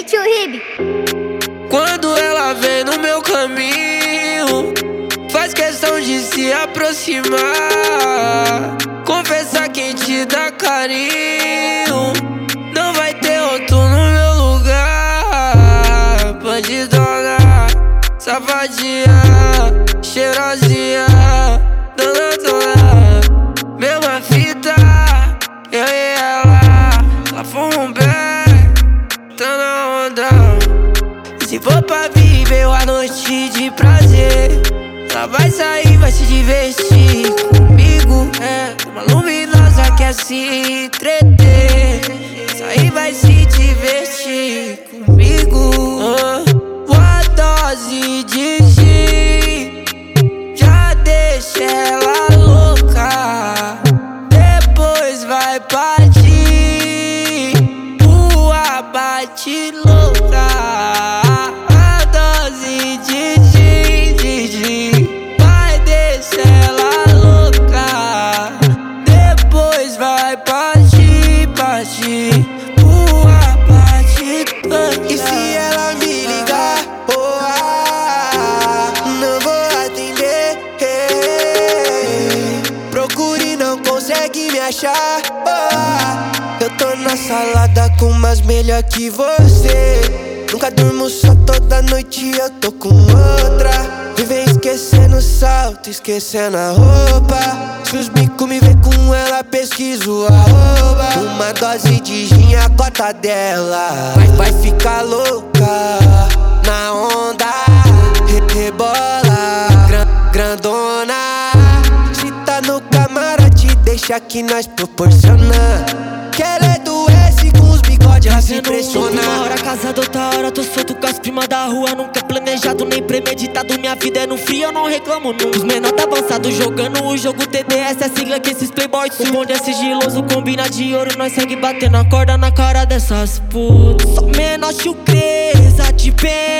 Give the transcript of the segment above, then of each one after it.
tio Ribe. Quando ela vem no meu caminho, faz questão de se aproximar, confessar quem te dá carinho. Não vai ter outro no meu lugar. Bandidona, safadinha, cheirosinha, danadona. Mesma fita, eu e ela fuma um bem, tá na onda. Se for pra viver uma noite de prazer, ela vai sair, vai se divertir comigo. É uma luminosa que é se entreter. Sair, vai se divertir comigo. Uma dose de gin já deixa ela louca. Depois vai partir o abate louca. A dose de gin vai deixar ela louca. Depois vai partir o abate louca. E se ela me ligar, não vou atender. Procure, não consegue me achar. Eu tô na salada com umas melhor que você. Nunca durmo só, toda noite eu tô com outra. Vive esquecendo o salto, esquecendo a roupa. Se os bicos me vê com ela, pesquiso arroba. Uma dose de gin, a cota dela vai ficar louca na onda. Rebola, grandona. Se tá no camarote, deixa que nós proporciona. Que ela é do S com os bigodes, ela se impressiona. Uma hora casado, outra hora tô solto com as primas da rua. Nunca planejado nem premeditado, minha vida é no frio, eu não reclamo nunca. Os menor tá avançado jogando o jogo TDS, é a sigla que esses playboys são. O bonde é sigiloso, combina de ouro, nós segue batendo a corda na cara dessas putas. Só menor chucreza de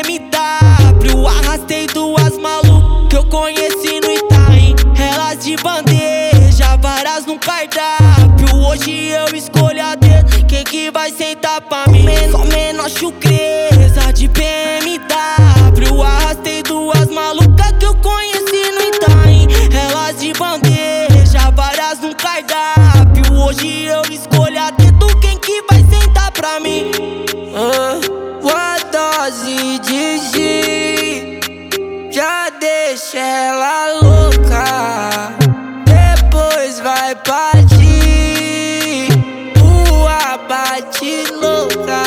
BMW, arrastei duas malucas que eu conheci no Itaim. Elas de bandeja, várias num cardápio. Hoje eu escolho a dedo quem que vai sentar pra mim. Só menor chucreza de BMW, arrastei duas malucas que eu conheci no Itaim. Elas de bandeja, várias num cardápio. Hoje eu escolho a dedo quem que vai sentar pra mim. Uma dose de gin já deixa ela louca. Depois vai partir o abate louca.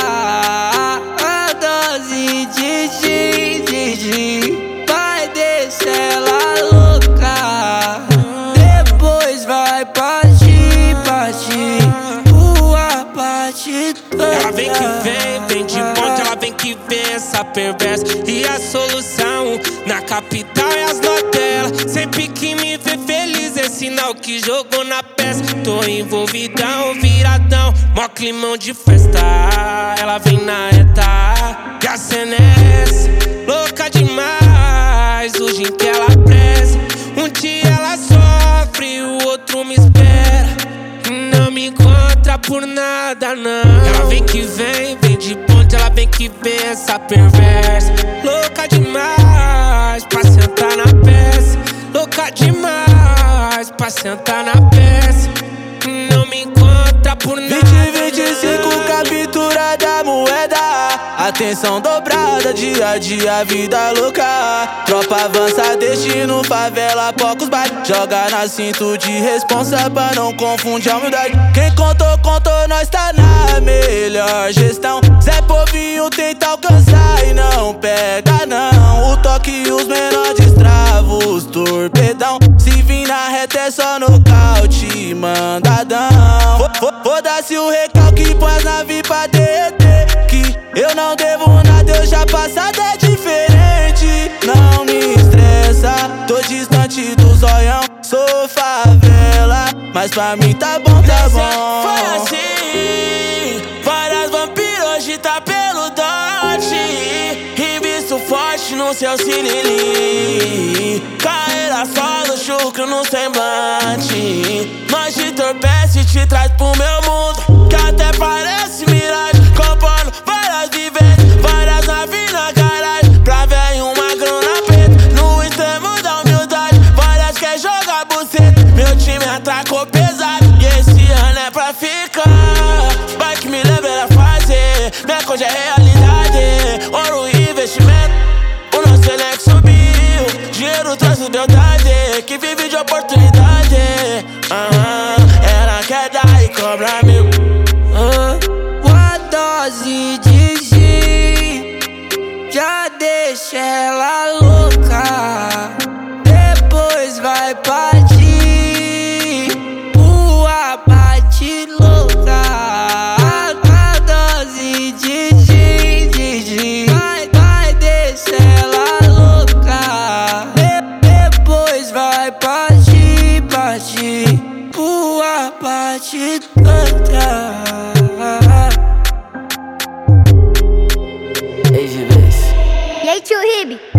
A dose de gin vai deixar ela louca. Depois vai partir o abate louca. Ela vem que vem de monte, ela vem que vem, essa perversa. E a solução na capital é as notelas. Sempre que me vê feliz é sinal que jogou na peça. Tô envolvidão, viradão, mó climão de festa. Ela vem na reta e a cena é essa. Louca demais, o gin que ela preza. Um dia ela sofre, o outro me espera. Não me encontra por nada, não. Ela vem que vem de ponte, ela vem que vem, essa perversa. Louca demais pra sentar na peça. Louca demais pra sentar na peça. Não me encontra por nada. 2025, captura da moeda. Atenção dobrada, dia a dia, vida louca. Tropa avança, destino, favela, poucos bate. Joga na cinto de responsa pra não confundir a humildade. Quem contou, contou, nós tá na melhor gestão. Zé Povinho tenta alcançar e não pega não. O toque e os menores destravam os torpedão. Se vir na reta é só nocaute, mandadão. Foda-se o recalque, põe as naves pra derreter. Que eu não devo nada, eu já passado é diferente. Não me estressa, tô distante do zoião. Sou favela, mas pra mim tá bom, tá bom. Foi assim, várias vampiros hoje tá pelo dote. E visto forte no seu sinilim. Carreira solo, chucro no semblante. Nós te entorpece e te traz pro meu mundo. Que até parece miragem, compondo várias vivências. deixa ela louca, depois vai partir pro abate louca. A dose de gin vai deixar ela louca, depois vai partir pro abate louca. E aí, tio Ribe?